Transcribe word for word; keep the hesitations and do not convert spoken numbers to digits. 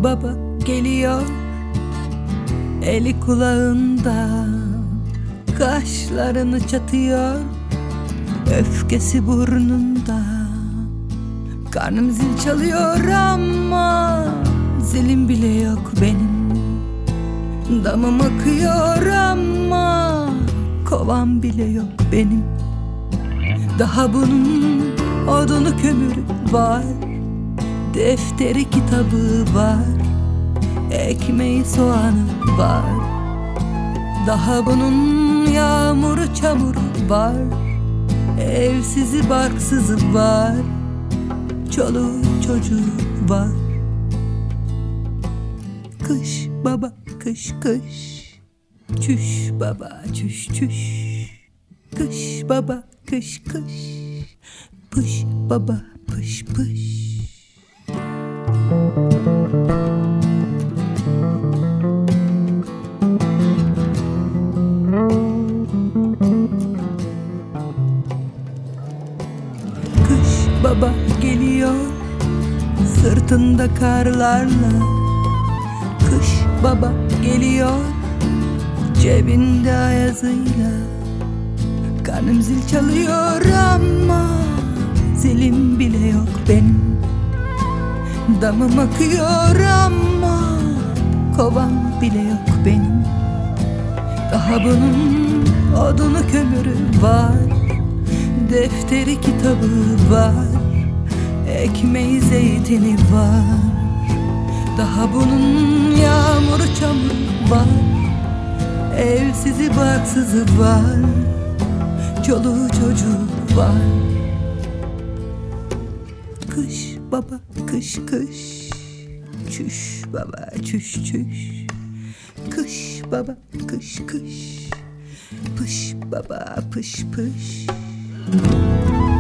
baba geliyor, eli kulağında, kaşlarını çatıyor, öfkesi burnunda. Karnım zil çalıyor ama zilim bile yok benim. Damım akıyor ama kovam bile yok benim. Daha bunun odunu kömürü var, defteri kitabı var, ekmeği soğanı var. Daha bunun yağmuru çamuru var, evsizi barksızı var, çoluğu çocuğu var. Kış baba kış kış, çüş baba çüş çüş. Kış baba kış kış, pış baba pış pış. Kış baba geliyor, sırtında karlarla. Kış baba geliyor, cebinde ayazıyla. Karnım zil çalıyor ama zilim bile yok benim. Damım akıyor ama kovam bile yok benim. Daha bunun odunu kömürü var, defteri kitabı var, ekmeği zeytini var. Daha bunun yağmuru çamuru var, evsizi barksızı var, çoluğu çocuğu var. Kış baba kış kış, çüş baba çüş çüş. Kış baba kış kış, pış baba pış pış.